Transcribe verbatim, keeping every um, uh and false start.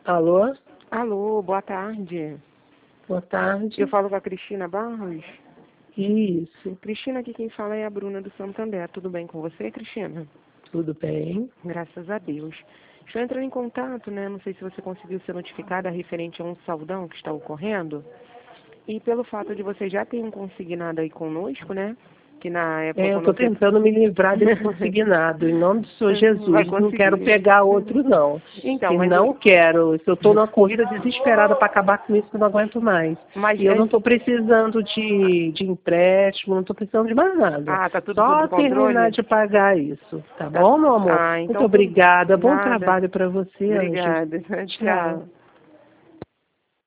Alô? Alô, boa tarde. Boa tarde. Eu falo com a Cristina Barros. Isso, Cristina, aqui quem fala é a Bruna do Santander. Tudo bem com você, Cristina? tudo bem? Graças a Deus. Estou entrando em contato, né? Não sei se você conseguiu ser notificada referente a um saldão que está ocorrendo. E pelo fato de você já ter um consignado aí conosco, né? Que na época É, eu quando estou você... tentando me livrar desse consignado, em nome do Senhor Vai Jesus. Não conseguir. quero pegar outro, não. Então, E mas não eu... quero. Eu estou numa corrida desesperada para acabar com isso, que eu não aguento mais. Mas E eu é- não estou precisando de, de empréstimo, não estou precisando de mais nada. Ah, tá tudo Só sob terminar controle? de pagar isso. Tá Tá... bom, meu amor? Ah, Muito então tudo... obrigada. Bom Nada. trabalho para você, Anjo. Obrigada. Tchau. Tchau.